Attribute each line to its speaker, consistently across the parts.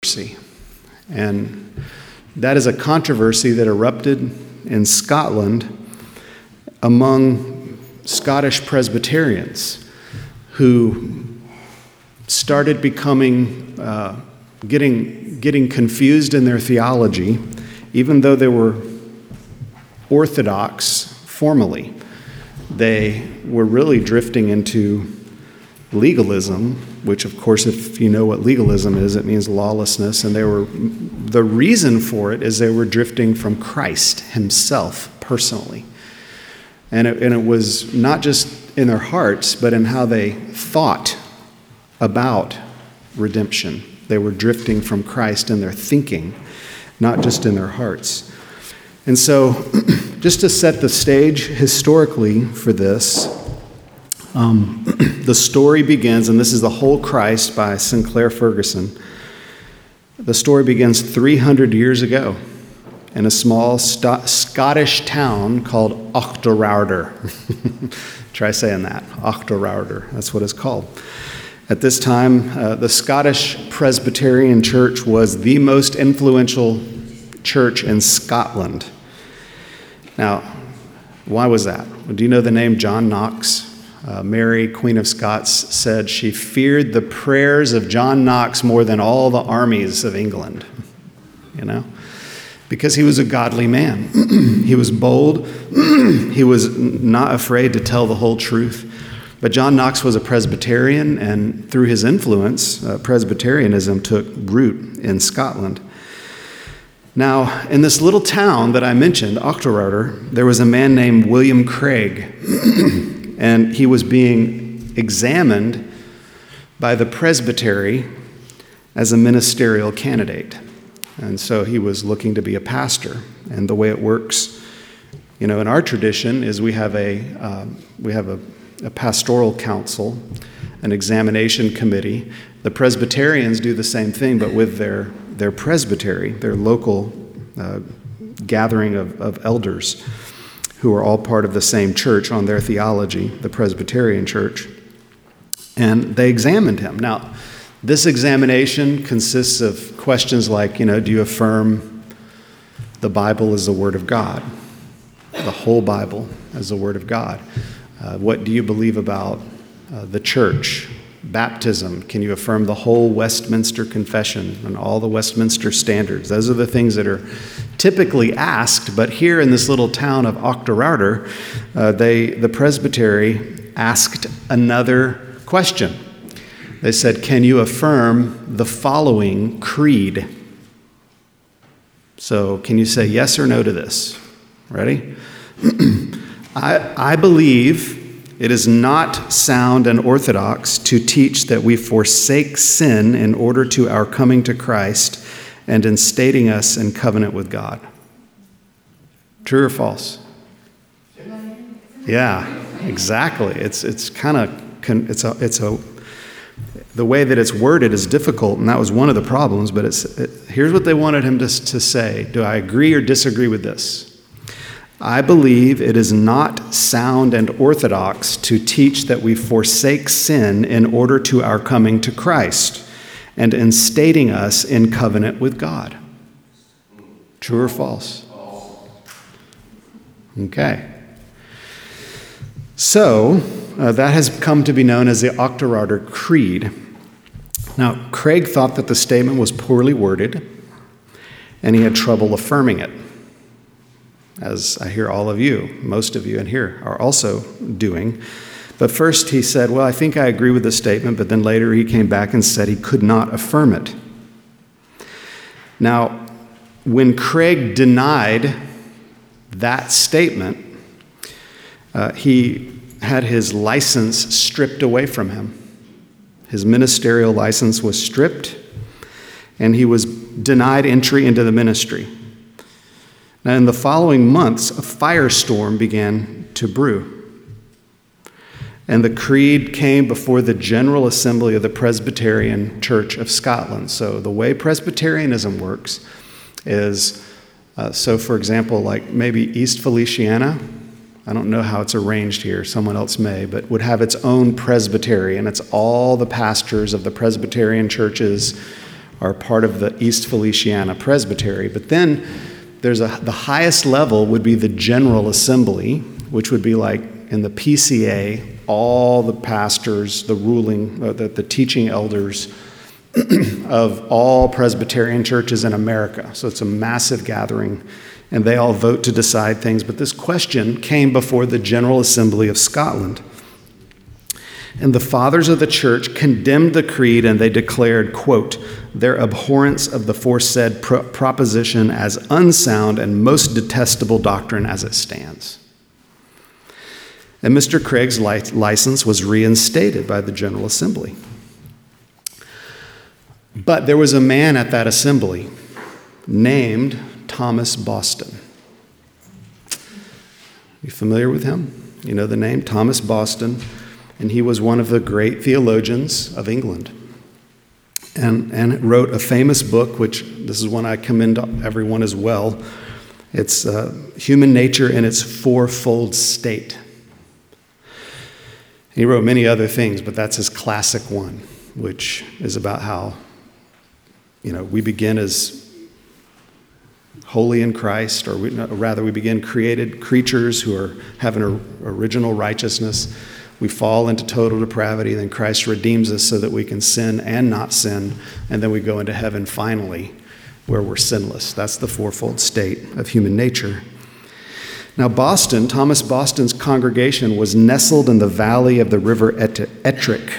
Speaker 1: controversy. And that is a controversy that erupted in Scotland among Scottish Presbyterians who started becoming, getting confused in their theology, even though they were orthodox formally. They were really drifting into legalism, which of course, if you know what legalism is, it means lawlessness. And the reason for it is they were drifting from Christ himself personally. And it was not just in their hearts, but in how they thought about redemption. They were drifting from Christ in their thinking, not just in their hearts. And so, just to set the stage historically for this, the story begins, and this is The Whole Christ by Sinclair Ferguson. The story begins 300 years ago in a small Scottish town called Auchterarder. Try saying that, Auchterarder, that's what it's called. At this time, the Scottish Presbyterian Church was the most influential church in Scotland. Now, why was that? Well, do you know the name John Knox? Mary, Queen of Scots, said she feared the prayers of John Knox more than all the armies of England, because he was a godly man. He was bold. He was not afraid to tell the whole truth. But John Knox was a Presbyterian, and through his influence, Presbyterianism took root in Scotland. Now, in this little town that I mentioned, Auchterarder, there was a man named William Craig, and he was being examined by the presbytery as a ministerial candidate. And so he was looking to be a pastor. And the way it works, in our tradition is we have a pastoral council, an examination committee. The Presbyterians do the same thing, but with their presbytery, their local gathering of elders who are all part of the same church on their theology, the Presbyterian church. And they examined him. Now, this examination consists of questions like, do you affirm the Bible is the Word of God? The whole Bible as the Word of God? What do you believe about the church? Baptism, can you affirm the whole Westminster Confession and all the Westminster standards? Those are the things that are typically asked, but here in this little town of Auchterarder, the presbytery asked another question. They said, can you affirm the following creed? So can you say yes or no to this? Ready? I believe it is not sound and orthodox to teach that we forsake sin in order to our coming to Christ and in stating us in covenant with God. True or false? Yeah, exactly. It's kind of the way that it's worded is difficult, and that was one of the problems. But here's what they wanted him to say. Do I agree or disagree with this? I believe it is not sound and orthodox to teach that we forsake sin in order to our coming to Christ and in stating us in covenant with God. True or false? Okay. So that has come to be known as the Auchterarder Creed. Now, Craig thought that the statement was poorly worded, and he had trouble affirming it, as I hear all of you, most of you in here, are also doing. But first he said, well, I think I agree with the statement, but then later he came back and said he could not affirm it. Now, when Craig denied that statement, he had his license stripped away from him. His ministerial license was stripped, and he was denied entry into the ministry. Now, in the following months, a firestorm began to brew. And the creed came before the General Assembly of the Presbyterian Church of Scotland. So the way Presbyterianism works is, for example, like maybe East Feliciana, I don't know how it's arranged here, someone else may, but would have its own presbytery, and it's all the pastors of the Presbyterian churches are part of the East Feliciana Presbytery. But then there's the highest level would be the General Assembly, which would be like in the PCA, all the pastors, the teaching elders of all Presbyterian churches in America. So it's a massive gathering, and they all vote to decide things. But this question came before the General Assembly of Scotland. And the fathers of the church condemned the creed, and they declared, quote, their abhorrence of the foresaid proposition as unsound and most detestable doctrine as it stands. And Mr. Craig's license was reinstated by the General Assembly. But there was a man at that assembly named Thomas Boston. You familiar with him? You know the name? Thomas Boston. And he was one of the great theologians of England. And wrote a famous book, which this is one I commend everyone as well. It's Human Nature in its Fourfold State. He wrote many other things, but that's his classic one, which is about how, we begin as holy in Christ, or we begin created creatures who have an original righteousness. We fall into total depravity, then Christ redeems us so that we can sin and not sin, and then we go into heaven finally, where we're sinless. That's the fourfold state of human nature. Now Thomas Boston's congregation was nestled in the valley of the river Ettrick,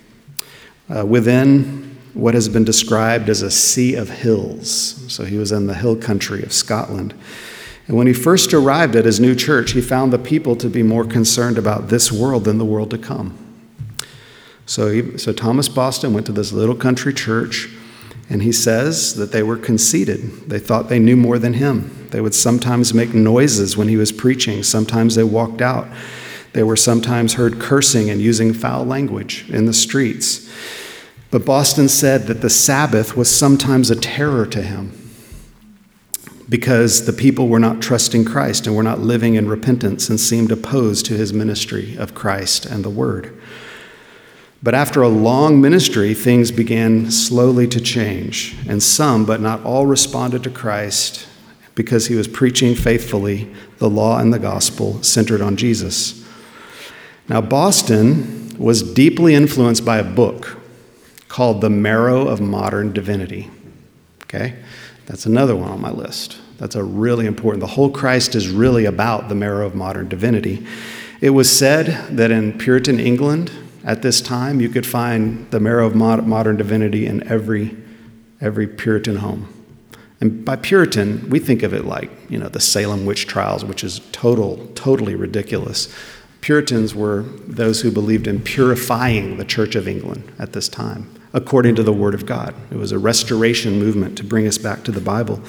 Speaker 1: within what has been described as a sea of hills. So he was in the hill country of Scotland. And when he first arrived at his new church, he found the people to be more concerned about this world than the world to come. So Thomas Boston went to this little country church, and he says that they were conceited. They thought they knew more than him. They would sometimes make noises when he was preaching. Sometimes they walked out. They were sometimes heard cursing and using foul language in the streets. But Boston said that the Sabbath was sometimes a terror to him, because the people were not trusting Christ and were not living in repentance and seemed opposed to his ministry of Christ and the Word. But after a long ministry, things began slowly to change, and some, but not all, responded to Christ because he was preaching faithfully the law and the gospel centered on Jesus. Now, Boston was deeply influenced by a book called The Marrow of Modern Divinity. Okay? That's another one on my list. That's a really important. The whole Christ is really about the marrow of modern divinity. It was said that in Puritan England at this time, you could find the marrow of modern divinity in every Puritan home. And by Puritan, we think of it like, the Salem witch trials, which is totally ridiculous. Puritans were those who believed in purifying the Church of England at this time, according to the Word of God. It was a restoration movement to bring us back to the Bible.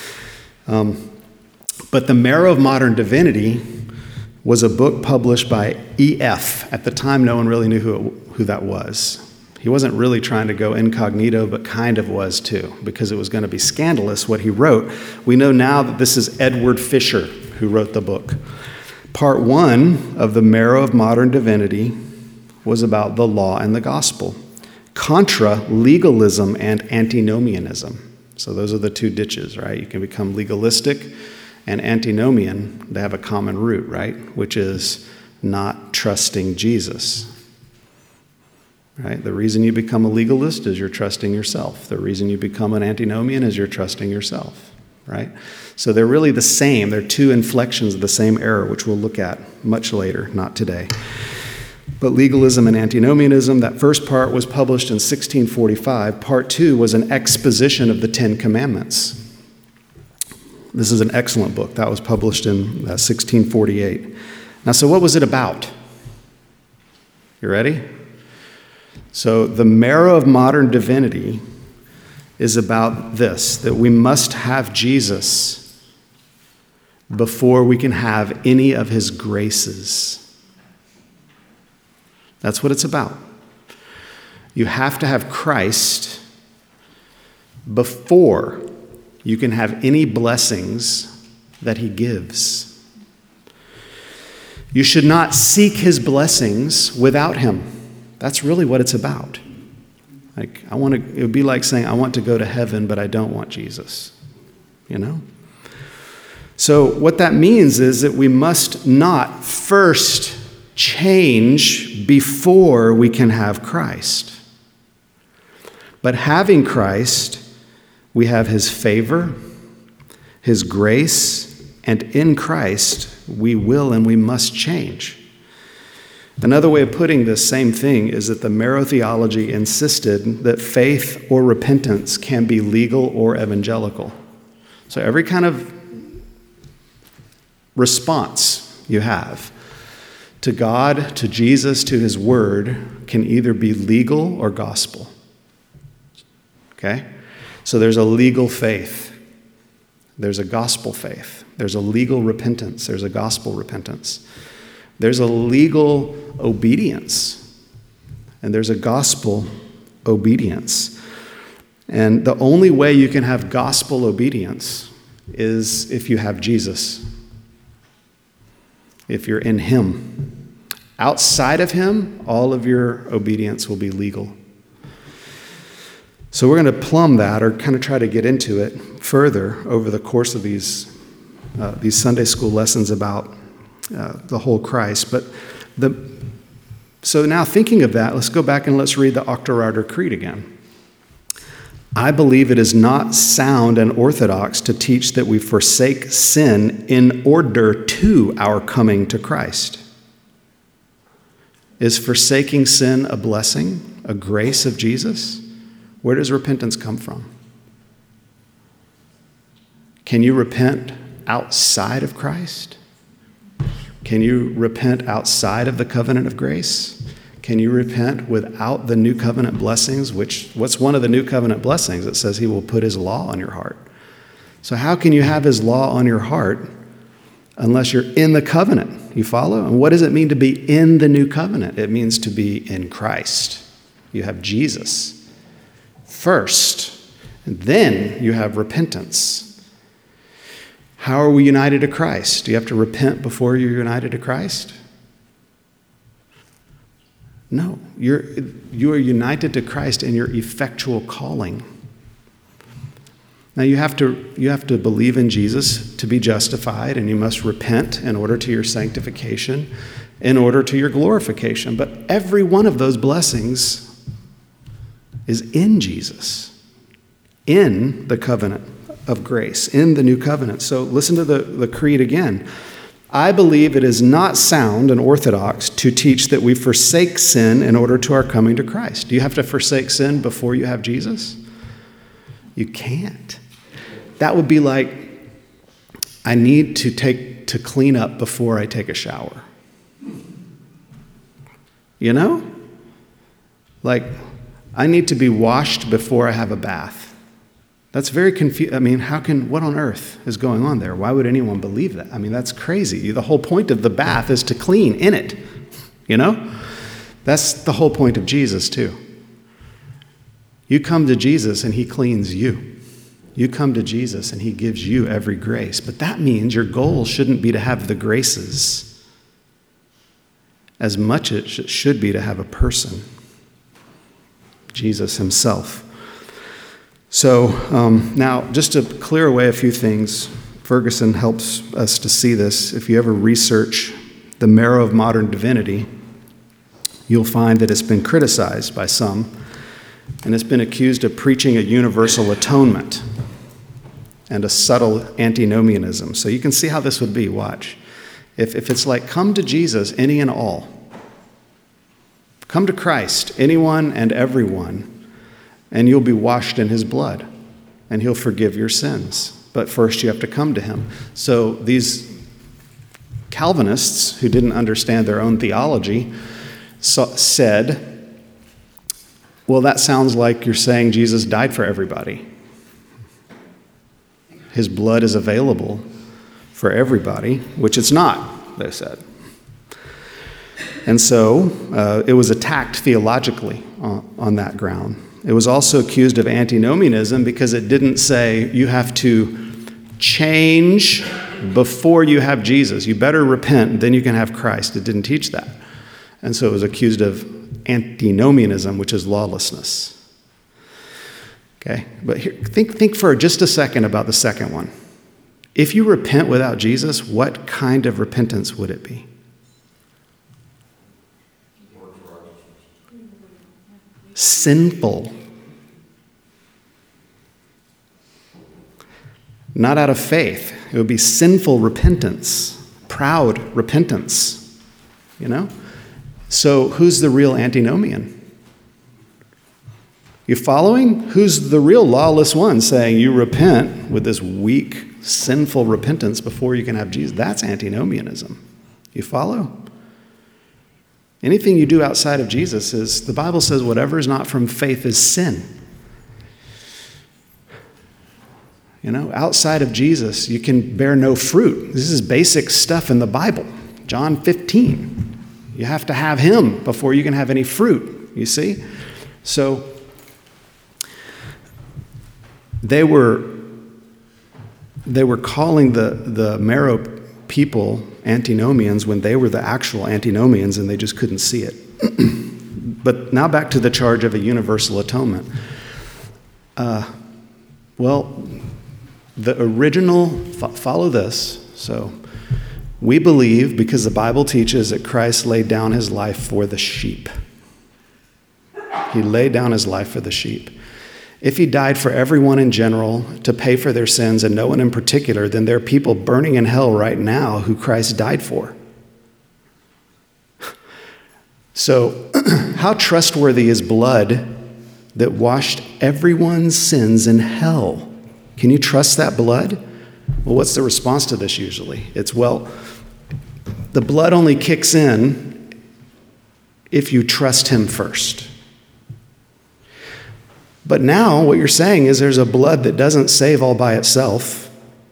Speaker 1: But The Marrow of Modern Divinity was a book published by E.F. At the time, no one really knew who that was. He wasn't really trying to go incognito, but kind of was too, because it was going to be scandalous what he wrote. We know now that this is Edward Fisher who wrote the book. Part 1 of The Marrow of Modern Divinity was about the law and the gospel, contra legalism and antinomianism. So those are the two ditches, right? You can become legalistic and antinomian. They have a common root, right? Which is not trusting Jesus, right? The reason you become a legalist is you're trusting yourself. The reason you become an antinomian is you're trusting yourself, right? So they're really the same. They're two inflections of the same error, which we'll look at much later, not today. But legalism and antinomianism, that first part was published in 1645. Part 2 was an exposition of the Ten Commandments. This is an excellent book. That was published in 1648. Now, so what was it about? You ready? So the marrow of modern divinity is about this, that we must have Jesus before we can have any of his graces. That's what it's about. You have to have Christ before you can have any blessings that he gives. You should not seek his blessings without him. That's really what it's about. Like, it would be like saying, I want to go to heaven, but I don't want Jesus, you know? So what that means is that we must not first change before we can have Christ. But having Christ, we have his favor, his grace, and in Christ, we will and we must change. Another way of putting this same thing is that the Marrow theology insisted that faith or repentance can be legal or evangelical. So every kind of response you have to God, to Jesus, to his word can either be legal or gospel. Okay? So there's a legal faith. There's a gospel faith. There's a legal repentance. There's a gospel repentance. There's a legal obedience. And there's a gospel obedience. And the only way you can have gospel obedience is if you have Jesus. If you're in him. Outside of him, all of your obedience will be legal. So we're going to plumb that, or kind of try to get into it further over the course of these Sunday school lessons about the whole Christ. So now thinking of that, let's go back and let's read the Octorotor Creed again. I believe it is not sound and orthodox to teach that we forsake sin in order to our coming to Christ. Is forsaking sin a blessing, a grace of Jesus? Where does repentance come from? Can you repent outside of Christ? Can you repent outside of the covenant of grace? Can you repent without the new covenant blessings? What's one of the new covenant blessings? It says he will put his law on your heart. So how can you have his law on your heart unless you're in the covenant? You follow? And what does it mean to be in the new covenant? It means to be in Christ. You have Jesus first, and then you have repentance. How are we united to Christ? Do you have to repent before you're united to Christ? No, you are united to Christ in your effectual calling. Now you have to believe in Jesus to be justified, and you must repent in order to your sanctification, in order to your glorification. But every one of those blessings is in Jesus, in the covenant of grace, in the new covenant. So listen to the creed again. I believe it is not sound and orthodox to teach that we forsake sin in order to our coming to Christ. Do you have to forsake sin before you have Jesus? You can't. That would be like, I need to clean up before I take a shower. You know? Like, I need to be washed before I have a bath. That's very confusing. I mean, what on earth is going on there? Why would anyone believe that? I mean, that's crazy. The whole point of the bath is to clean in it, you know? That's the whole point of Jesus, too. You come to Jesus and he cleans you. You come to Jesus and he gives you every grace. But that means your goal shouldn't be to have the graces as much as it should be to have a person. Jesus himself. So now, just to clear away a few things, Ferguson helps us to see this. If you ever research the marrow of modern divinity, you'll find that it's been criticized by some, and it's been accused of preaching a universal atonement and a subtle antinomianism. So you can see how this would be. Watch. If it's like, come to Jesus, any and all. Come to Christ, anyone and everyone, and you'll be washed in his blood, and he'll forgive your sins. But first you have to come to him. So these Calvinists, who didn't understand their own theology, said, well, that sounds like you're saying Jesus died for everybody. His blood is available for everybody, which it's not, they said. And so it was attacked theologically on that ground. It was also accused of antinomianism because it didn't say you have to change before you have Jesus. You better repent, then you can have Christ. It didn't teach that. And so it was accused of antinomianism, which is lawlessness. Okay, but here, think for just a second about the second one. If you repent without Jesus, what kind of repentance would it be? Sinful. Not out of faith. It would be sinful repentance, proud repentance, So who's the real antinomian? You following? Who's the real lawless one saying you repent with this weak, sinful repentance before you can have Jesus? That's antinomianism. You follow? Anything you do outside of Jesus is, the Bible says, whatever is not from faith is sin. Outside of Jesus, you can bear no fruit. This is basic stuff in the Bible. John 15. You have to have him before you can have any fruit, you see? So, They were calling the Marrow people antinomians when they were the actual antinomians, and they just couldn't see it. But now back to the charge of a universal atonement. The original, follow this. So we believe, because the Bible teaches, that Christ laid down his life for the sheep. He laid down his life for the sheep. If he died for everyone in general to pay for their sins and no one in particular, then there are people burning in hell right now who Christ died for. So, how trustworthy is blood that washed everyone's sins in hell? Can you trust that blood? Well, what's the response to this usually? It's, the blood only kicks in if you trust him first. But now what you're saying is there's a blood that doesn't save all by itself.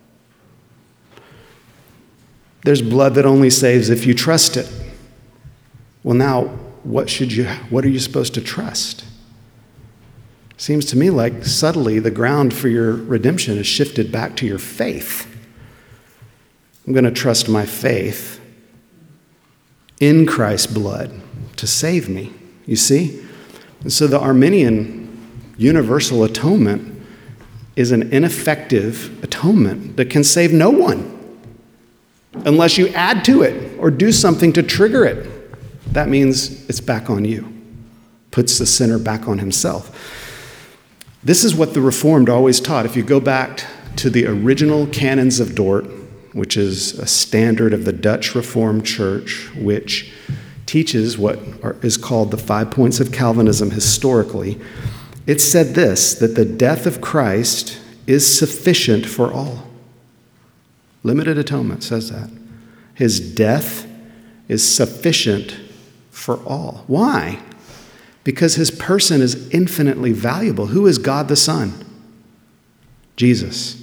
Speaker 1: There's blood that only saves if you trust it. Well, now what are you supposed to trust? Seems to me like subtly the ground for your redemption is shifted back to your faith. I'm going to trust my faith in Christ's blood to save me. You see? And so the Arminian universal atonement is an ineffective atonement that can save no one unless you add to it or do something to trigger it. That means it's back on you, puts the sinner back on himself. This is what the Reformed always taught. If you go back to the original Canons of Dort, which is a standard of the Dutch Reformed Church, which teaches what is called the 5 points of Calvinism historically, it said this, that the death of Christ is sufficient for all. Limited atonement says that. His death is sufficient for all. Why? Because his person is infinitely valuable. Who is God the Son? Jesus.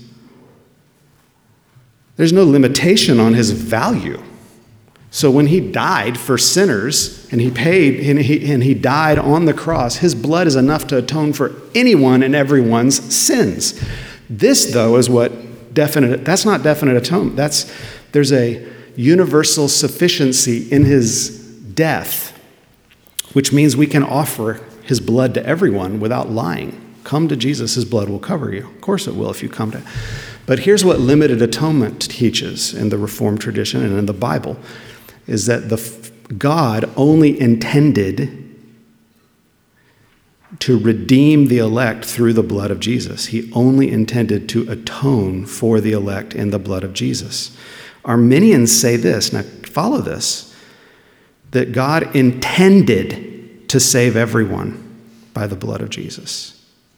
Speaker 1: There's no limitation on his value. So when he died for sinners and he paid and he died on the cross, his blood is enough to atone for anyone and everyone's sins. This, though, is that's not definite atonement. There's a universal sufficiency in his death, which means we can offer his blood to everyone without lying. Come to Jesus, his blood will cover you. Of course it will if you come to. But here's what limited atonement teaches in the Reformed tradition and in the Bible, is that God only intended to redeem the elect through the blood of Jesus. He only intended to atone for the elect in the blood of Jesus. Arminians say this, now follow this, that God intended to save everyone by the blood of Jesus.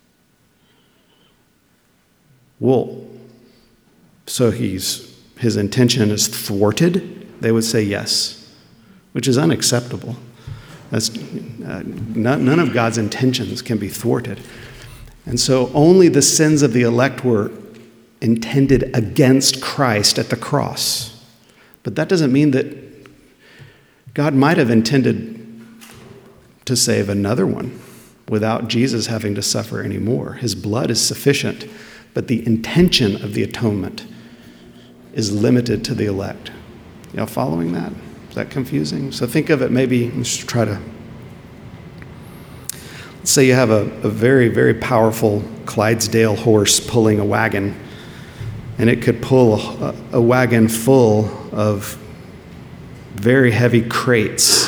Speaker 1: Well, so his intention is thwarted? They would say yes, which is unacceptable. None of God's intentions can be thwarted. And so only the sins of the elect were intended against Christ at the cross. But that doesn't mean that God might have intended to save another one without Jesus having to suffer anymore. His blood is sufficient, but the intention of the atonement is limited to the elect. Y'all following that? Is that confusing? So think of it, maybe let's try to Say you have a very, very powerful Clydesdale horse pulling a wagon, and it could pull a wagon full of very heavy crates.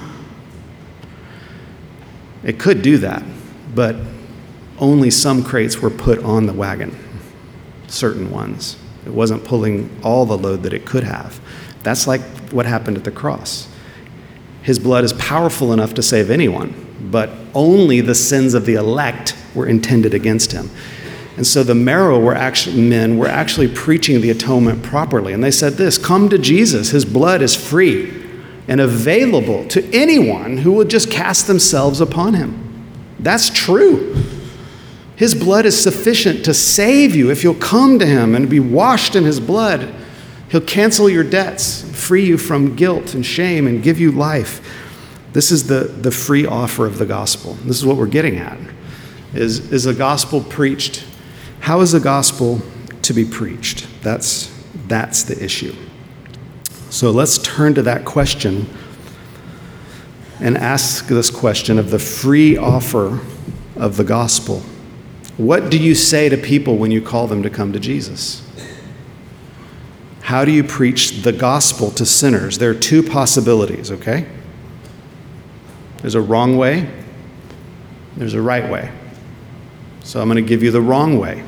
Speaker 1: It could do that, but only some crates were put on the wagon, certain ones. It wasn't pulling all the load that it could have. That's like what happened at the cross. His blood is powerful enough to save anyone, but only the sins of the elect were intended against him. And so the Marrow men were actually preaching the atonement properly. And they said this, come to Jesus. His blood is free and available to anyone who will just cast themselves upon him. That's true. His blood is sufficient to save you if you'll come to him and be washed in his blood. He'll cancel your debts, free you from guilt and shame, and give you life. This is the free offer of the gospel. This is what we're getting at. Is the gospel preached? How is the gospel to be preached? That's the issue. So let's turn to that question and ask this question of the free offer of the gospel. What do you say to people when you call them to come to Jesus? How do you preach the gospel to sinners? There are two possibilities, okay? There's a wrong way, there's a right way. So I'm going to give you the wrong way.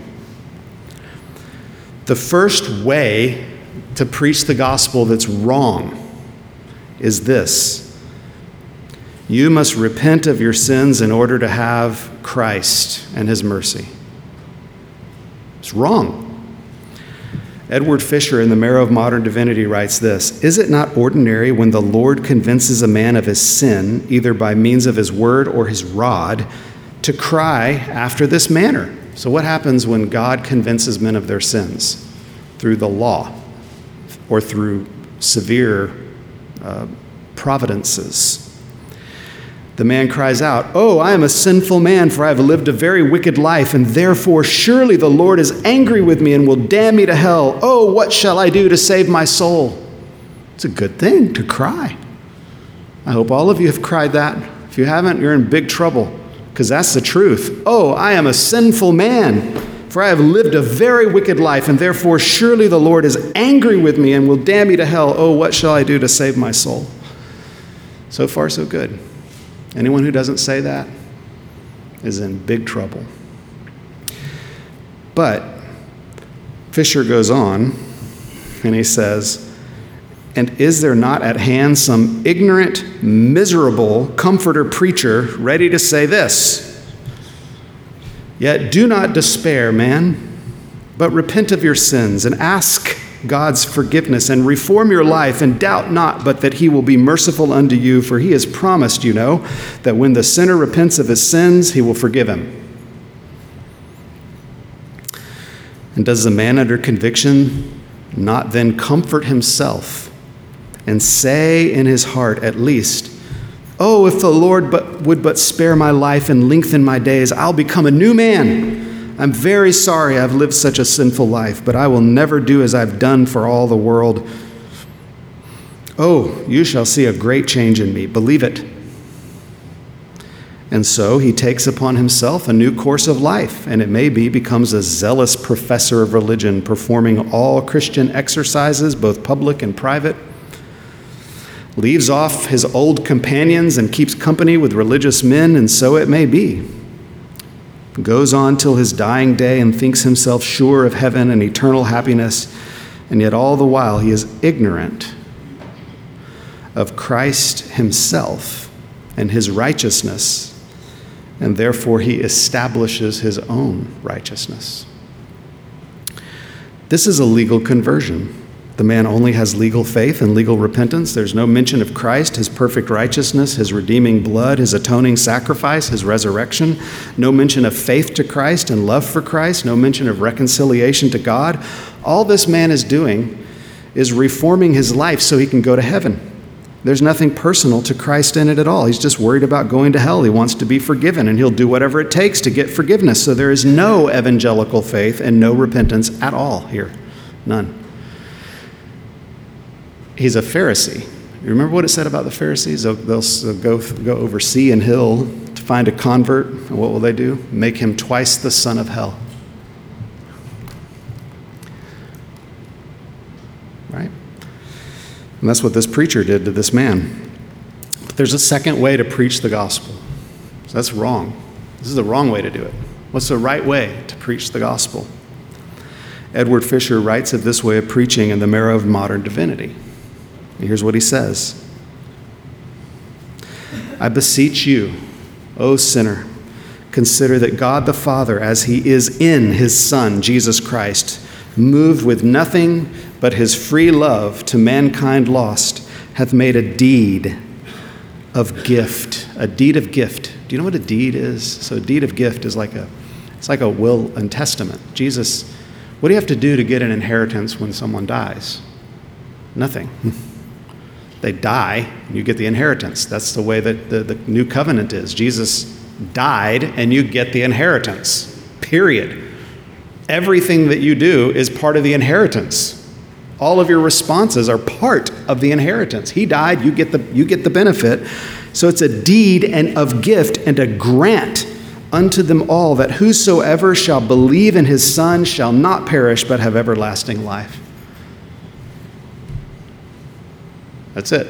Speaker 1: The first way to preach the gospel that's wrong is this: you must repent of your sins in order to have Christ and his mercy. It's wrong. Edward Fisher in The Marrow of Modern Divinity writes this: is it not ordinary when the Lord convinces a man of his sin, either by means of his word or his rod, to cry after this manner? So what happens when God convinces men of their sins? Through the law or through severe providences. The man cries out, "Oh, I am a sinful man, for I have lived a very wicked life, and therefore surely the Lord is angry with me and will damn me to hell. Oh, what shall I do to save my soul?" It's a good thing to cry. I hope all of you have cried that. If you haven't, you're in big trouble, because that's the truth. Oh, I am a sinful man, for I have lived a very wicked life, and therefore surely the Lord is angry with me and will damn me to hell. Oh, what shall I do to save my soul? So far, so good. Anyone who doesn't say that is in big trouble. But Fisher goes on and he says, "And is there not at hand some ignorant, miserable comforter preacher ready to say this? Yet do not despair, man, but repent of your sins and ask God's forgiveness and reform your life, and doubt not but that he will be merciful unto you, for he has promised, you know, that when the sinner repents of his sins, he will forgive him." And does the man under conviction not then comfort himself and say in his heart at least, "Oh, if the Lord would but spare my life and lengthen my days, I'll become a new man. I'm very sorry I've lived such a sinful life, but I will never do as I've done for all the world. Oh, you shall see a great change in me. Believe it." And so he takes upon himself a new course of life, and it may be becomes a zealous professor of religion, performing all Christian exercises, both public and private, leaves off his old companions and keeps company with religious men, and so it may be. Goes on till his dying day and thinks himself sure of heaven and eternal happiness, and yet all the while he is ignorant of Christ himself and his righteousness, and therefore he establishes his own righteousness. This is a legal conversion. The man only has legal faith and legal repentance. There's no mention of Christ, his perfect righteousness, his redeeming blood, his atoning sacrifice, his resurrection. No mention of faith to Christ and love for Christ. No mention of reconciliation to God. All this man is doing is reforming his life so he can go to heaven. There's nothing personal to Christ in it at all. He's just worried about going to hell. He wants to be forgiven, and he'll do whatever it takes to get forgiveness. So there is no evangelical faith and no repentance at all here. None. He's a Pharisee. You remember what it said about the Pharisees? They'll go over sea and hill to find a convert, and what will they do? Make him twice the son of hell. Right? And that's what this preacher did to this man. But there's a second way to preach the gospel. So that's wrong. This is the wrong way to do it. What's the right way to preach the gospel? Edward Fisher writes of this way of preaching in The Marrow of Modern Divinity. And here's what he says. I beseech you, O sinner, consider that God the Father, as he is in his Son, Jesus Christ, moved with nothing but his free love to mankind lost, hath made a deed of gift. A deed of gift. Do you know what a deed is? So a deed of gift is it's like a will and testament. Jesus, what do you have to do to get an inheritance when someone dies? Nothing. They die, and you get the inheritance. That's the way that the new covenant is. Jesus died, and you get the inheritance. Period. Everything that you do is part of the inheritance. All of your responses are part of the inheritance. He died, you get the benefit. So it's a deed and of gift and a grant unto them all, that whosoever shall believe in his Son shall not perish but have everlasting life. That's it.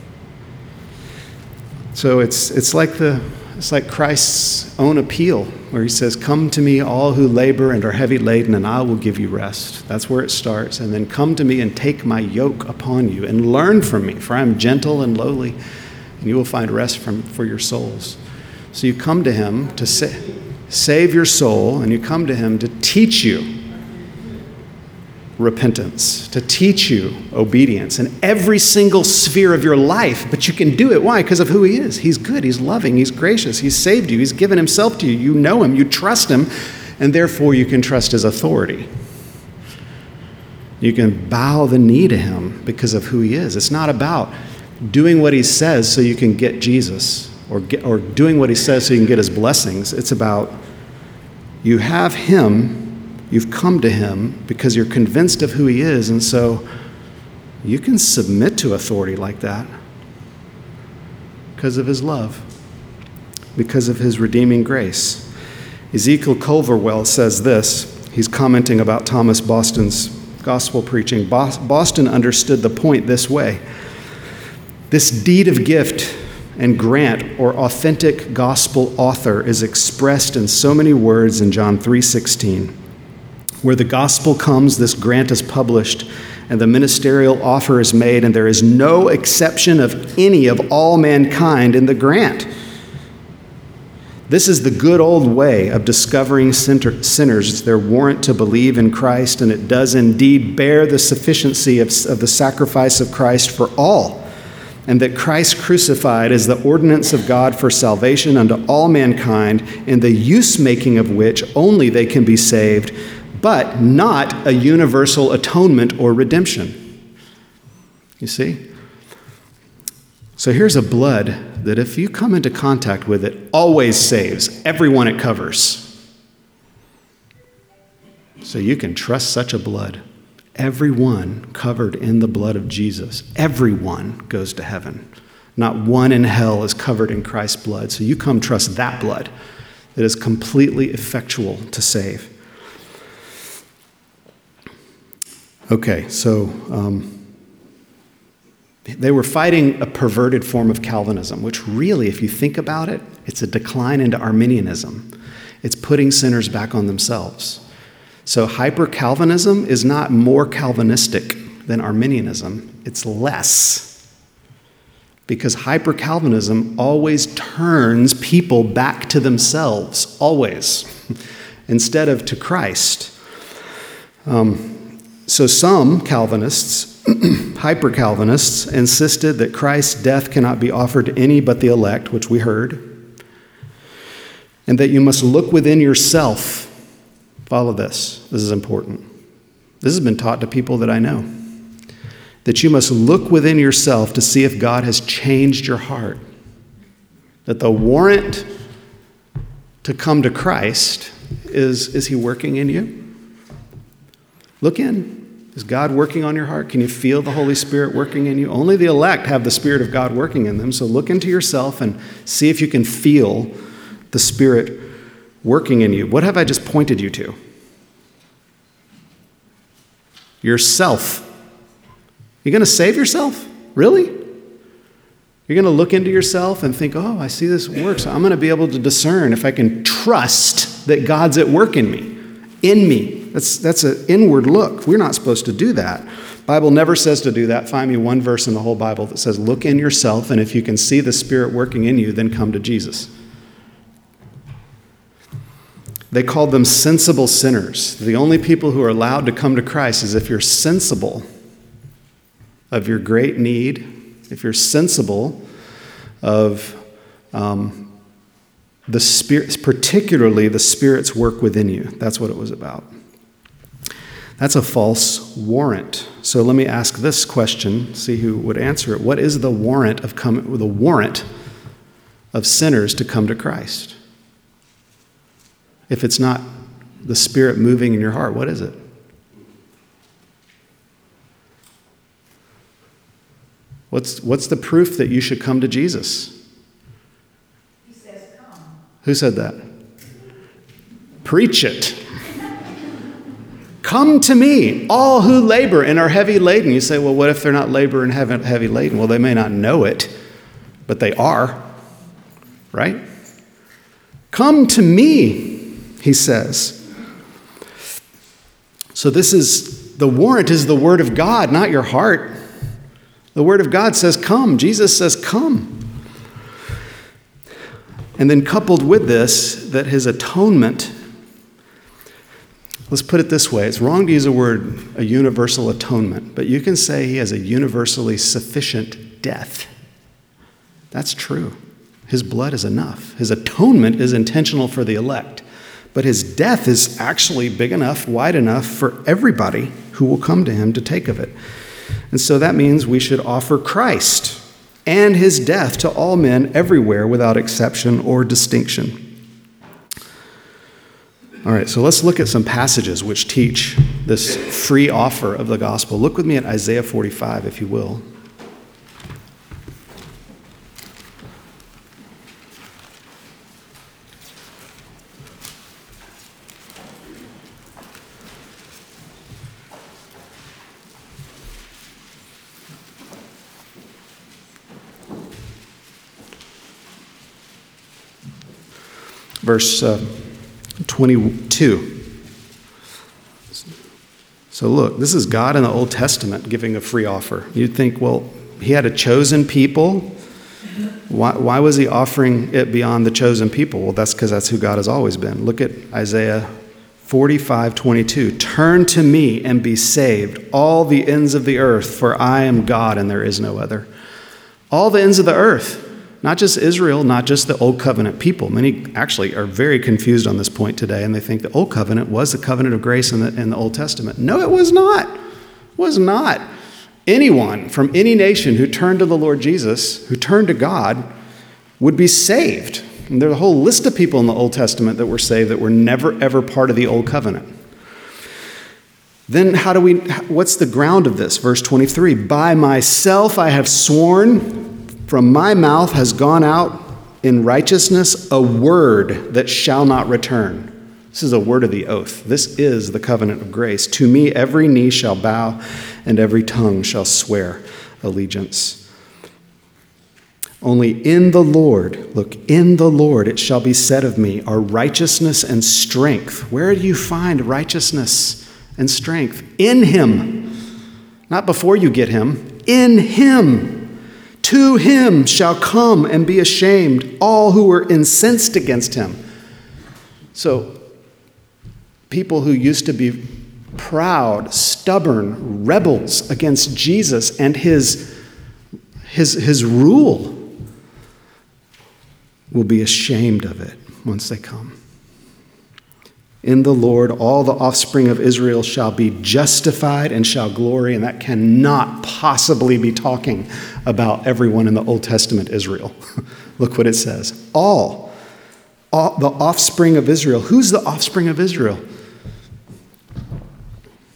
Speaker 1: So it's like Christ's own appeal, where he says, come to me all who labor and are heavy laden, and I will give you rest. That's where it starts. And then come to me and take my yoke upon you and learn from me, for I am gentle and lowly, and you will find rest for your souls. So you come to him to save your soul, and you come to him to teach you repentance, to teach you obedience in every single sphere of your life. But you can do it. Why? Because of who he is. He's good. He's loving. He's gracious. He's saved you. He's given himself to you. You know him. You trust him. And therefore you can trust his authority. You can bow the knee to him because of who he is. It's not about doing what he says so you can get Jesus, or doing what he says so you can get his blessings. It's about you have him. You've come to him because you're convinced of who he is, and so you can submit to authority like that because of his love, because of his redeeming grace. Ezekiel Culverwell says this. He's commenting about Thomas Boston's gospel preaching. Boston understood the point this way. This deed of gift and grant or authentic gospel author is expressed in so many words in John 3:16. Where the gospel comes, this grant is published, and the ministerial offer is made, and there is no exception of any of all mankind in the grant. This is the good old way of discovering sinners. It's their warrant to believe in Christ, and it does indeed bear the sufficiency of the sacrifice of Christ for all, and that Christ crucified is the ordinance of God for salvation unto all mankind, in the use-making of which only they can be saved, but not a universal atonement or redemption. You see? So here's a blood that if you come into contact with it, always saves everyone it covers. So you can trust such a blood. Everyone covered in the blood of Jesus, everyone goes to heaven. Not one in hell is covered in Christ's blood. So you come trust that blood that is completely effectual to save. Okay, so they were fighting a perverted form of Calvinism, which really, if you think about it, it's a decline into Arminianism. It's putting sinners back on themselves. So hyper-Calvinism is not more Calvinistic than Arminianism. It's less. Because hyper-Calvinism always turns people back to themselves, always, instead of to Christ. So some Calvinists, hyper-Calvinists, insisted that Christ's death cannot be offered to any but the elect, which we heard, and that you must look within yourself. Follow this. This is important. This has been taught to people that I know. That you must look within yourself to see if God has changed your heart. That the warrant to come to Christ is he working in you? Look in. Is God working on your heart? Can you feel the Holy Spirit working in you? Only the elect have the Spirit of God working in them. So look into yourself and see if you can feel the Spirit working in you. What have I just pointed you to? Yourself. You're going to save yourself? Really? You're going to look into yourself and think, oh, I see this works. I'm going to be able to discern if I can trust that God's at work in me. That's an inward look. We're not supposed to do that. The Bible never says to do that. Find me one verse in the whole Bible that says, look in yourself, and if you can see the Spirit working in you, then come to Jesus. They called them sensible sinners. The only people who are allowed to come to Christ is if you're sensible of your great need, if you're sensible of the Spirit, particularly the Spirit's work within you. That's what it was about. That's a false warrant. So let me ask this question, see who would answer it. What is the warrant of sinners to come to Christ? If it's not the Spirit moving in your heart, what is it? What's the proof that you should come to Jesus?
Speaker 2: He says, come.
Speaker 1: Who said that? Preach it. Come to me, all who labor and are heavy laden. You say, well, what if they're not labor and heavy laden? Well, they may not know it, but they are, right? Come to me, he says. So the warrant is the word of God, not your heart. The word of God says, come. Jesus says, come. And then coupled with this, that his atonement, let's put it this way. It's wrong to use a universal atonement, but you can say he has a universally sufficient death. That's true. His blood is enough. His atonement is intentional for the elect, but his death is actually big enough, wide enough for everybody who will come to him to take of it. And so that means we should offer Christ and his death to all men everywhere without exception or distinction. All right, so let's look at some passages which teach this free offer of the gospel. Look with me at Isaiah 45, if you will. Verse 22. So look, this is God in the Old Testament giving a free offer. You'd think, well, he had a chosen people. Why was he offering it beyond the chosen people? Well, that's because that's who God has always been. Look at Isaiah 45:22. Turn to me and be saved, all the ends of the earth, for I am God and there is no other. All the ends of the earth. Not just Israel, not just the Old Covenant people. Many actually are very confused on this point today, and they think the Old Covenant was the covenant of grace in the Old Testament. No, it was not. It was not. Anyone from any nation who turned to the Lord Jesus, who turned to God, would be saved. And there's a whole list of people in the Old Testament that were saved that were never, ever part of the Old Covenant. Then what's the ground of this? Verse 23, by myself I have sworn, from my mouth has gone out in righteousness a word that shall not return. This is a word of the oath. This is the covenant of grace. To me every knee shall bow and every tongue shall swear allegiance. Only in the Lord, look, in the Lord it shall be said of me, are righteousness and strength. Where do you find righteousness and strength? In him. Not before you get him. In him. To him shall come and be ashamed all who were incensed against him. So, people who used to be proud, stubborn, rebels against Jesus and his rule will be ashamed of it once they come. In the Lord, all the offspring of Israel shall be justified and shall glory, and that cannot possibly be talking about everyone in the Old Testament Israel. Look what it says. All the offspring of Israel. Who's the offspring of Israel?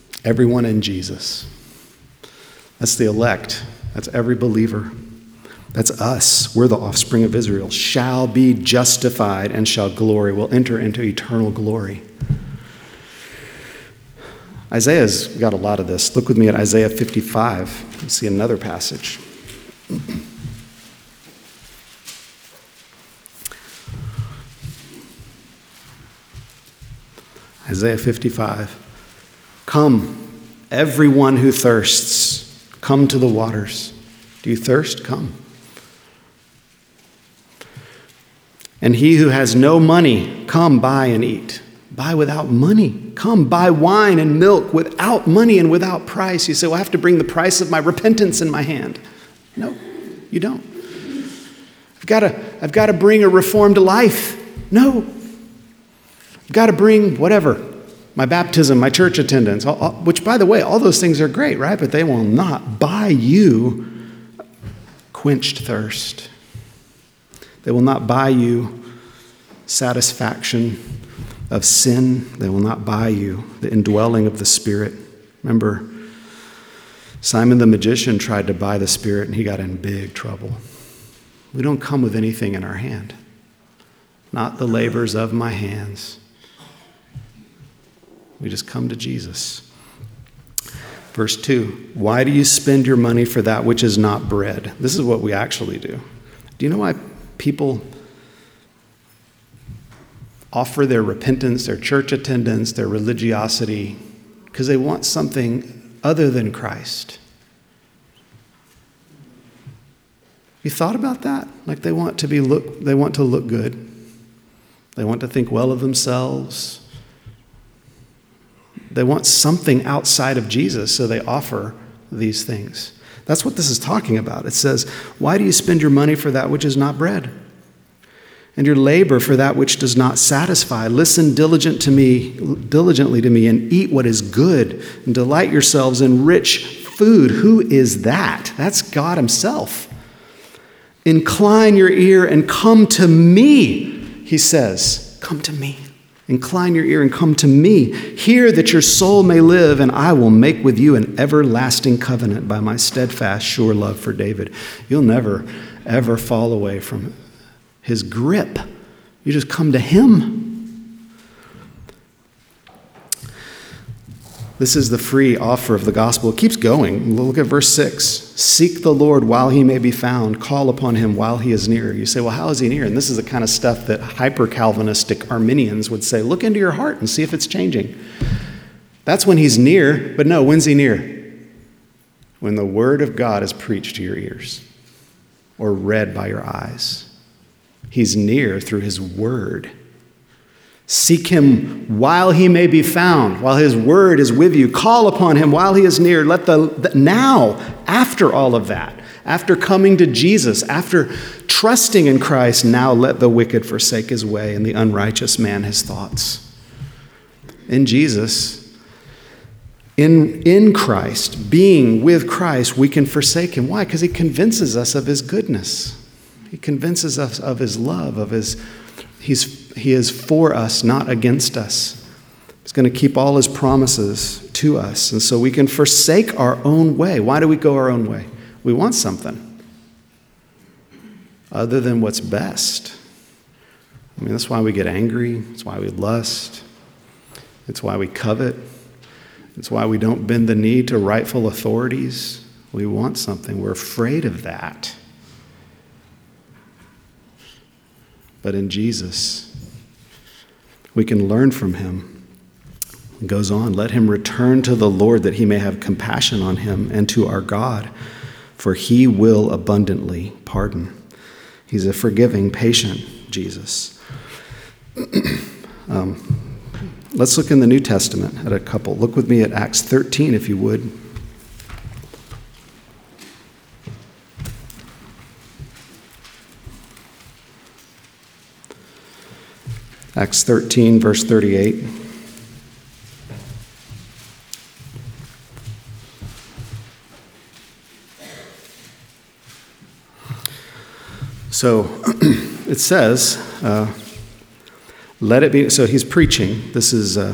Speaker 1: Everyone in Jesus. That's the elect. That's every believer. That's us. We're the offspring of Israel. Shall be justified and shall glory. Will enter into eternal glory. Isaiah's got a lot of this. Look with me at Isaiah 55. You'll see another passage. Isaiah 55. Come, everyone who thirsts, come to the waters. Do you thirst? Come. And he who has no money, come buy and eat. Buy without money. Come buy wine and milk without money and without price. You say, well, I have to bring the price of my repentance in my hand. No, you don't. I've got to bring a reformed life. No. I've got to bring whatever. My baptism, my church attendance, which, by the way, all those things are great, right? But they will not buy you quenched thirst. They will not buy you satisfaction of sin. They will not buy you the indwelling of the Spirit. Remember, Simon the magician tried to buy the Spirit, and he got in big trouble. We don't come with anything in our hand. Not the labors of my hands. We just come to Jesus. Verse 2, why do you spend your money for that which is not bread? This is what we actually do. Do you know why people offer their repentance, their church attendance, their religiosity? Because they want something other than Christ. You thought about that? Like they want to look good. They want to think well of themselves. They want something outside of Jesus, so they offer these things. That's what this is talking about. It says, why do you spend your money for that which is not bread, and your labor for that which does not satisfy? Listen diligently to me, and eat what is good, and delight yourselves in rich food. Who is that? That's God himself. Incline your ear and come to me, he says. Come to me. Incline your ear and come to me. Hear that your soul may live, and I will make with you an everlasting covenant by my steadfast, sure love for David. You'll never, ever fall away from his grip. You just come to him. This is the free offer of the gospel. It keeps going. Look at verse 6. Seek the Lord while he may be found. Call upon him while he is near. You say, well, how is he near? And this is the kind of stuff that hyper-Calvinistic Arminians would say. Look into your heart and see if it's changing. That's when he's near. But no, when's he near? When the word of God is preached to your ears or read by your eyes. He's near through his word. Seek him while he may be found, while his word is with you. Call upon him while he is near. Now, after all of that, after coming to Jesus, after trusting in Christ, now let the wicked forsake his way and the unrighteous man his thoughts. In Jesus, in Christ, being with Christ, we can forsake him. Why? Because he convinces us of his goodness. He convinces us of his love, of his He is for us, not against us. He's going to keep all his promises to us. And so we can forsake our own way. Why do we go our own way? We want something other than what's best. I mean, that's why we get angry. It's why we lust. It's why we covet. It's why we don't bend the knee to rightful authorities. We want something. We're afraid of that. But in Jesus, we can learn from him. It goes on, let him return to the Lord that he may have compassion on him, and to our God, for he will abundantly pardon. He's a forgiving, patient Jesus. Let's look in the New Testament at a couple. Look with me at Acts 13, if you would. Acts 13, verse 38. So it says, let it be. So he's preaching. This is, I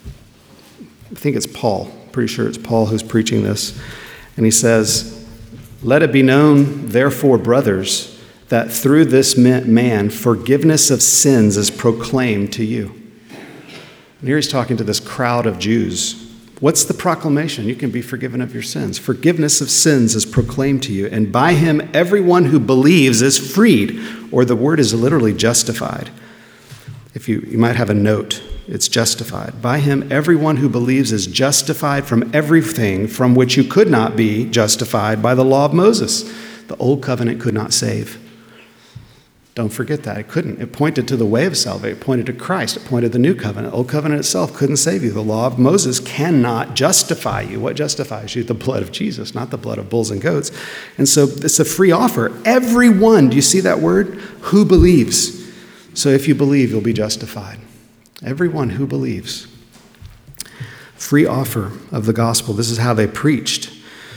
Speaker 1: think it's Paul. Pretty sure it's Paul who's preaching this. And he says, Let it be known, therefore, brothers, that through this man forgiveness of sins is proclaimed to you. And here he's talking to this crowd of Jews. What's the proclamation? You can be forgiven of your sins. Forgiveness of sins is proclaimed to you, and by him everyone who believes is freed, or the word is literally justified. If you might have a note, it's justified. By him everyone who believes is justified from everything from which you could not be justified by the law of Moses. The old covenant could not save. Don't forget that. It couldn't. It pointed to the way of salvation. It pointed to Christ. It pointed to the new covenant. The old covenant itself couldn't save you. The law of Moses cannot justify you. What justifies you? The blood of Jesus, not the blood of bulls and goats. And so it's a free offer. Everyone, do you see that word? Who believes. So if you believe, you'll be justified. Everyone who believes. Free offer of the gospel. This is how they preached.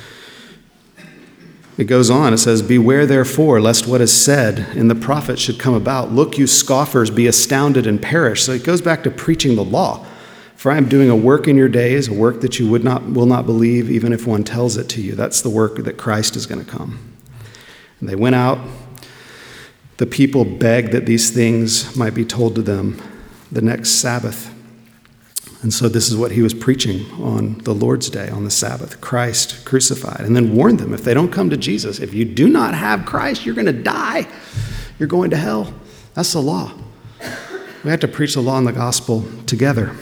Speaker 1: It goes on, it says, beware therefore, lest what is said in the prophets should come about. Look, you scoffers, be astounded and perish. So it goes back to preaching the law. For I am doing a work in your days, a work that you will not believe, even if one tells it to you. That's the work that Christ is going to come. And they went out. The people begged that these things might be told to them the next Sabbath. And so this is what he was preaching on the Lord's Day, on the Sabbath, Christ crucified, and then warned them, if they don't come to Jesus, if you do not have Christ, you're going to die. You're going to hell. That's the law. We have to preach the law and the gospel together.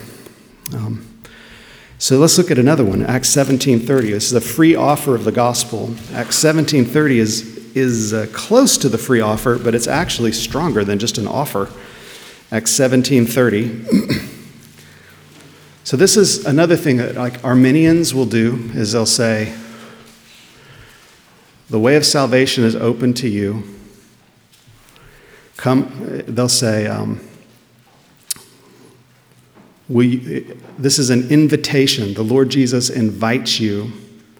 Speaker 1: So let's look at another one, Acts 17:30. This is a free offer of the gospel. Acts 17:30 is close to the free offer, but it's actually stronger than just an offer. Acts 17:30. So this is another thing that like Arminians will do, is they'll say, the way of salvation is open to you. Come, they'll say, this is an invitation. The Lord Jesus invites you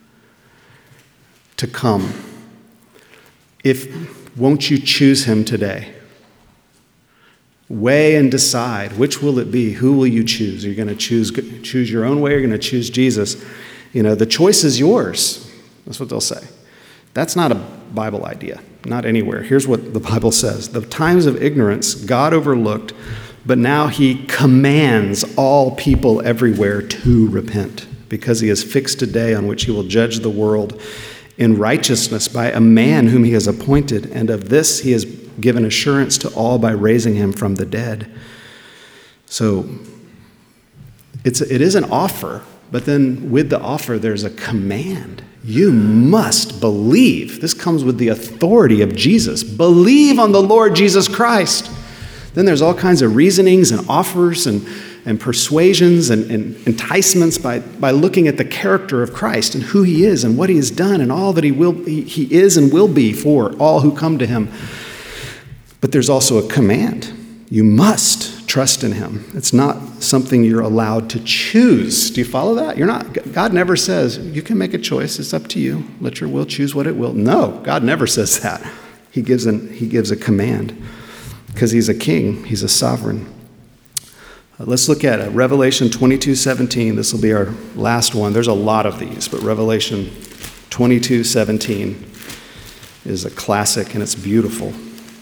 Speaker 1: to come. Won't you choose him today? Weigh and decide, which will it be? Who will you choose? Are you going to choose your own way, or are you going to choose Jesus? You know, the choice is yours. That's what they'll say. That's not a Bible idea, not anywhere. Here's what the Bible says. The times of ignorance God overlooked, but now he commands all people everywhere to repent, because he has fixed a day on which he will judge the world in righteousness by a man whom he has appointed, and of this he has given assurance to all by raising him from the dead. So it is an offer, but then with the offer there's a command. You must believe. This comes with the authority of Jesus. Believe on the Lord Jesus Christ. Then there's all kinds of reasonings and offers and persuasions and enticements by looking at the character of Christ and who he is and what he has done and all that he is and will be for all who come to him. But there's also a command. You must trust in him. It's not something you're allowed to choose. Do you follow that? God never says, you can make a choice. It's up to you. Let your will choose what it will. No, God never says that. He gives a command because he's a king. He's a sovereign. Let's look at Revelation 22:17. This will be our last one. There's a lot of these, but Revelation 22:17 is a classic, and it's beautiful.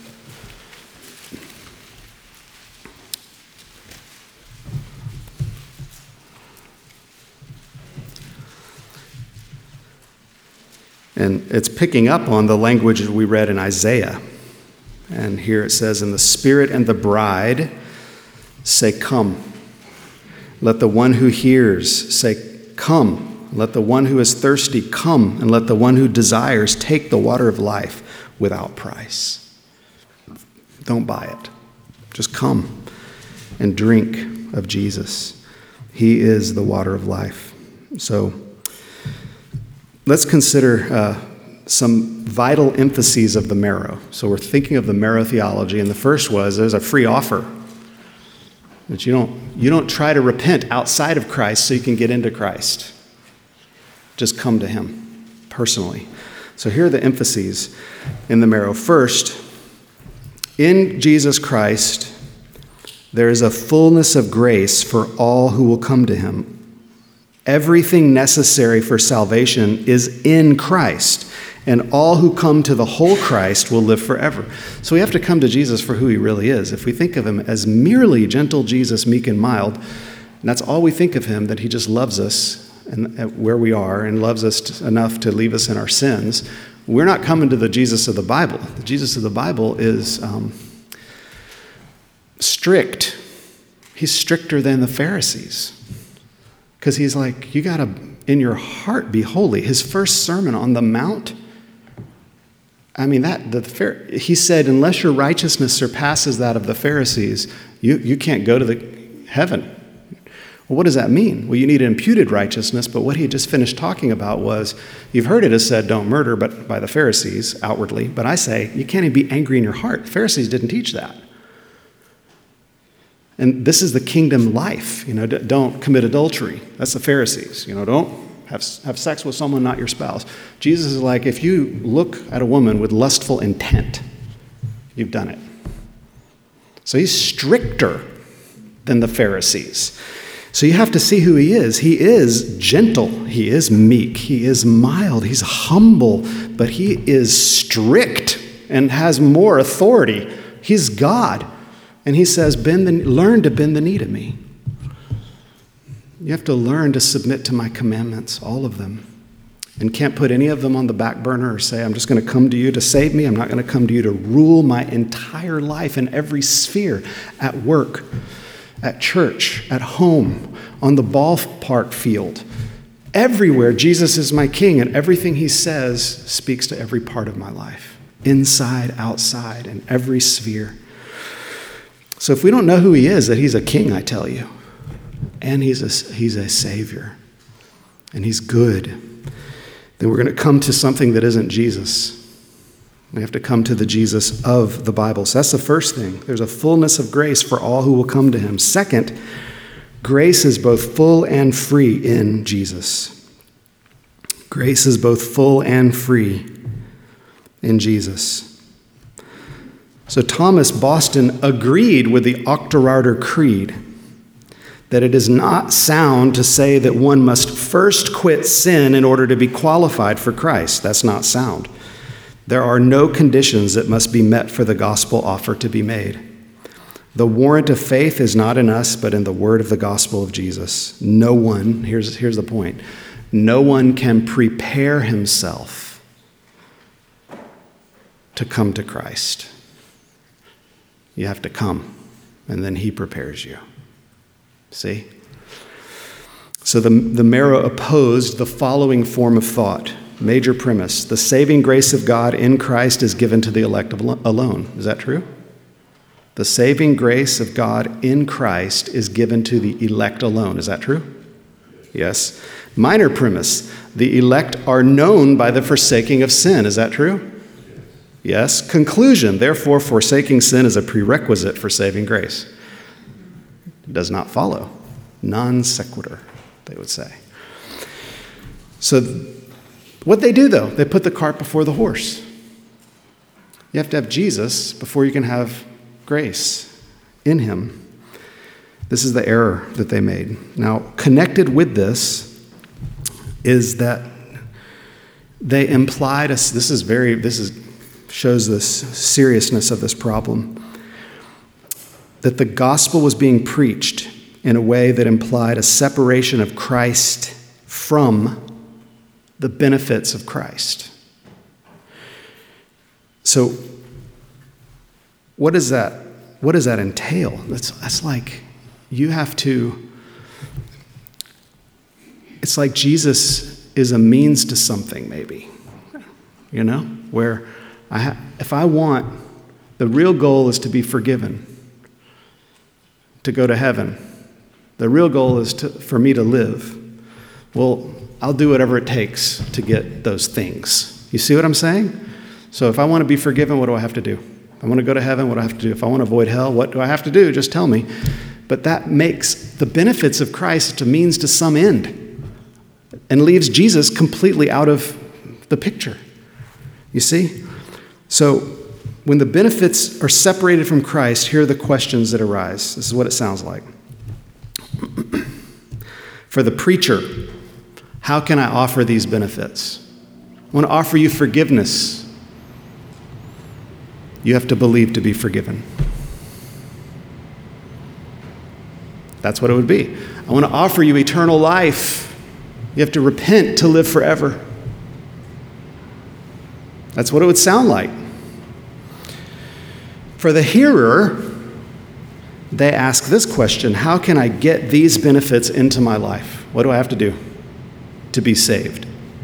Speaker 1: And it's picking up on the language we read in Isaiah. And here it says, and the Spirit and the bride say, come. Let the one who hears say, come. Let the one who is thirsty come, and let the one who desires take the water of life without price. Don't buy it. Just come and drink of Jesus. He is the water of life. So let's consider some vital emphases of the marrow. So we're thinking of the marrow theology, and the first was there's a free offer. That you don't try to repent outside of Christ so you can get into Christ. Just come to him personally. So here are the emphases in the marrow. First, in Jesus Christ, there is a fullness of grace for all who will come to him. Everything necessary for salvation is in Christ, and all who come to the whole Christ will live forever. So we have to come to Jesus for who he really is. If we think of him as merely gentle Jesus, meek and mild, and that's all we think of him, that he just loves us and where we are and loves us enough to leave us in our sins, we're not coming to the Jesus of the Bible. The Jesus of the Bible is strict. He's stricter than the Pharisees. Because he's like, you got to, in your heart, be holy. His first Sermon on the Mount, I mean, he said, unless your righteousness surpasses that of the Pharisees, you can't go to the heaven. Well, what does that mean? Well, you need imputed righteousness, but what he had just finished talking about was, you've heard it as said, don't murder, but by the Pharisees outwardly. But I say, you can't even be angry in your heart. The Pharisees didn't teach that. And this is the kingdom life. Don't commit adultery. That's the Pharisees. Don't have sex with someone not your spouse. Jesus is like, if you look at a woman with lustful intent, you've done it. So he's stricter than the Pharisees. So you have to see who he is. He is gentle. He is meek. He is mild. He's humble. But he is strict and has more authority. He's God. And he says, learn to bend the knee to me. You have to learn to submit to my commandments, all of them. And can't put any of them on the back burner or say, I'm just going to come to you to save me. I'm not going to come to you to rule my entire life in every sphere, at work, at church, at home, on the ballpark field. Everywhere, Jesus is my king, and everything he says speaks to every part of my life, inside, outside, in every sphere. So if we don't know who he is, that he's a king, I tell you, and he's a savior, and he's good, then we're going to come to something that isn't Jesus. We have to come to the Jesus of the Bible. So that's the first thing. There's a fullness of grace for all who will come to him. Second, grace is both full and free in Jesus. Grace is both full and free in Jesus. So Thomas Boston agreed with the Octorarder Creed that it is not sound to say that one must first quit sin in order to be qualified for Christ. That's not sound. There are no conditions that must be met for the gospel offer to be made. The warrant of faith is not in us, but in the word of the gospel of Jesus. No one, here's the point, no one can prepare himself to come to Christ. You have to come, and then he prepares you. See? So the Marrow opposed the following form of thought. Major premise: the saving grace of God in Christ is given to the elect alone. Is that true? The saving grace of God in Christ is given to the elect alone. Is that true? Yes. Minor premise: the elect are known by the forsaking of sin. Is that true? Yes. Conclusion: therefore, forsaking sin is a prerequisite for saving grace. It does not follow. Non sequitur, they would say. So what they do, though, they put the cart before the horse. You have to have Jesus before you can have grace in him. This is the error that they made. Now, connected with this is that they implied us. Shows the seriousness of this problem. That the gospel was being preached in a way that implied a separation of Christ from the benefits of Christ. So, what does that entail? That's like you have to. It's like Jesus is a means to something, maybe. Where if I want, the real goal is to be forgiven, to go to heaven. The real goal is for me to live. Well, I'll do whatever it takes to get those things. You see what I'm saying? So if I want to be forgiven, what do I have to do? If I want to go to heaven, what do I have to do? If I want to avoid hell, what do I have to do? Just tell me. But that makes the benefits of Christ a means to some end and leaves Jesus completely out of the picture. You see? So when the benefits are separated from Christ, here are the questions that arise. This is what it sounds like. For the preacher, how can I offer these benefits? I want to offer you forgiveness. You have to believe to be forgiven. That's what it would be. I want to offer you eternal life. You have to repent to live forever. That's what it would sound like. For the hearer, they ask this question: how can I get these benefits into my life? What do I have to do to be saved?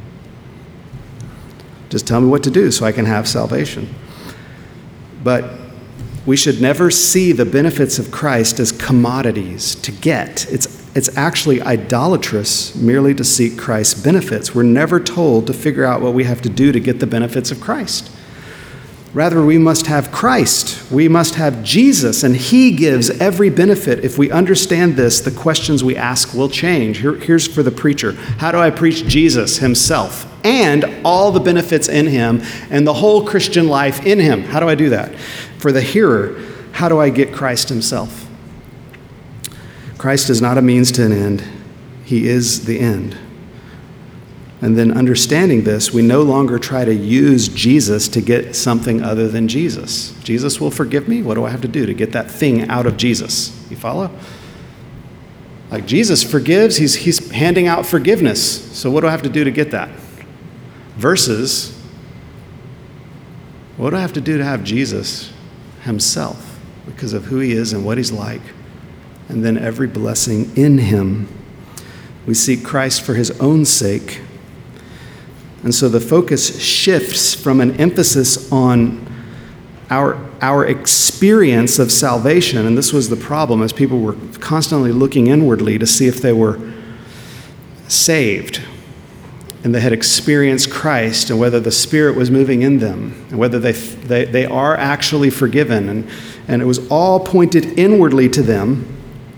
Speaker 1: Just tell me what to do so I can have salvation. But we should never see the benefits of Christ as commodities to get. It's actually idolatrous merely to seek Christ's benefits. We're never told to figure out what we have to do to get the benefits of Christ. Rather, we must have Christ. We must have Jesus, and he gives every benefit. If we understand this, the questions we ask will change. Here's for the preacher. How do I preach Jesus himself and all the benefits in him and the whole Christian life in him? How do I do that? For the hearer, how do I get Christ himself? Christ is not a means to an end. He is the end. And then understanding this, we no longer try to use Jesus to get something other than Jesus. Jesus will forgive me. What do I have to do to get that thing out of Jesus? You follow? Like Jesus forgives, he's handing out forgiveness. So what do I have to do to get that? Versus, what do I have to do to have Jesus himself because of who he is and what he's like? And then every blessing in him. We seek Christ for his own sake. And so the focus shifts from an emphasis on our experience of salvation, and this was the problem, as people were constantly looking inwardly to see if they were saved, and they had experienced Christ, and whether the Spirit was moving in them, and whether they are actually forgiven, and it was all pointed inwardly to them.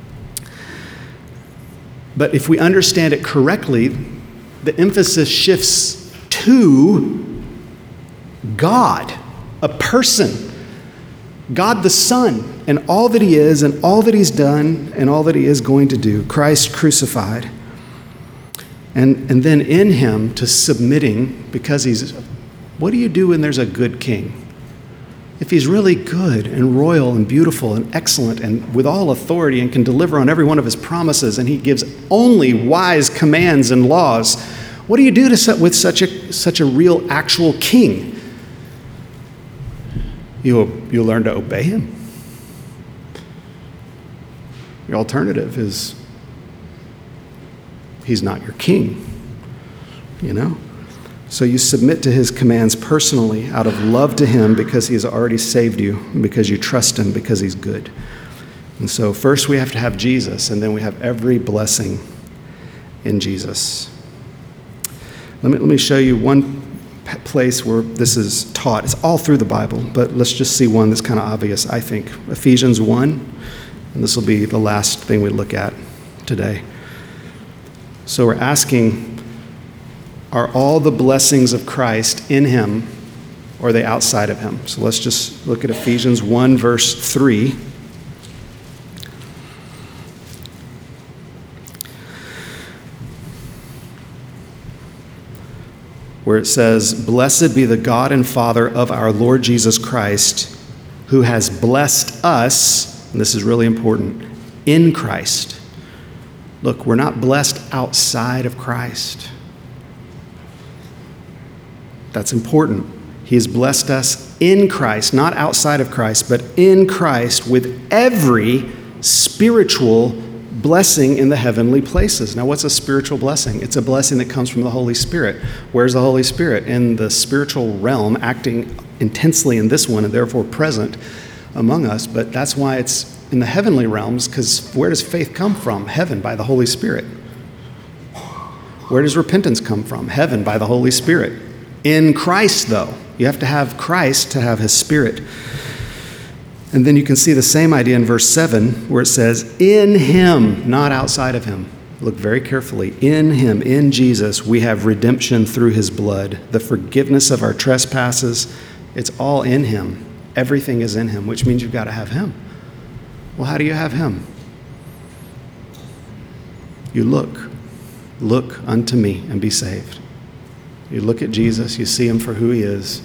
Speaker 1: But if we understand it correctly, the emphasis shifts to God, a person, God the Son, and all that he is, and all that he's done, and all that he is going to do, Christ crucified. And then in him to submitting, because what do you do when there's a good king? If he's really good and royal and beautiful and excellent and with all authority and can deliver on every one of his promises, and he gives only wise commands and laws, what do you do with such a real, actual king? You'll learn to obey him. Your alternative is he's not your king, So you submit to his commands personally out of love to him because he has already saved you, and because you trust him, because he's good. And so first we have to have Jesus, and then we have every blessing in Jesus. Let me show you one place where this is taught. It's all through the Bible, but let's just see one that's kind of obvious, I think. Ephesians 1, and this will be the last thing we look at today. So we're asking, are all the blessings of Christ in him, or are they outside of him? So let's just look at Ephesians 1, verse 3. Where it says, "Blessed be the God and Father of our Lord Jesus Christ, who has blessed us," and this is really important, "in Christ." Look, we're not blessed outside of Christ. That's important. He has blessed us in Christ, not outside of Christ, but in Christ with every spiritual blessing in the heavenly places. Now, what's a spiritual blessing? It's a blessing that comes from the Holy Spirit. Where's the Holy Spirit? In the spiritual realm, acting intensely in this one and therefore present among us. But that's why it's in the heavenly realms, because where does faith come from? Heaven, by the Holy Spirit. Where does repentance come from? Heaven, by the Holy Spirit. In Christ, though. You have to have Christ to have his Spirit. And then you can see the same idea in verse 7, where it says, "In him," not outside of him. Look very carefully. In him, in Jesus, we have redemption through his blood, the forgiveness of our trespasses. It's all in him. Everything is in him, which means you've got to have him. Well, how do you have him? You look unto me and be saved. You look at Jesus, you see him for who he is.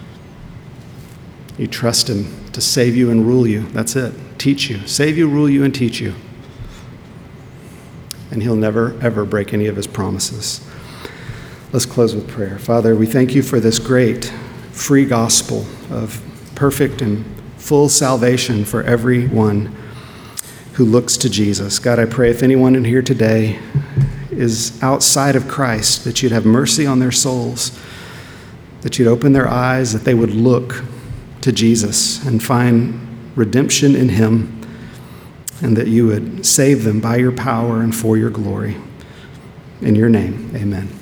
Speaker 1: You trust him to save you and rule you. That's it. Teach you. Save you, rule you, and teach you. And he'll never, ever break any of his promises. Let's close with prayer. Father, we thank you for this great free gospel of perfect and full salvation for everyone who looks to Jesus. God, I pray if anyone in here today is outside of Christ, that you'd have mercy on their souls, that you'd open their eyes, that they would look to Jesus and find redemption in him, and that you would save them by your power and for your glory. In your name, amen.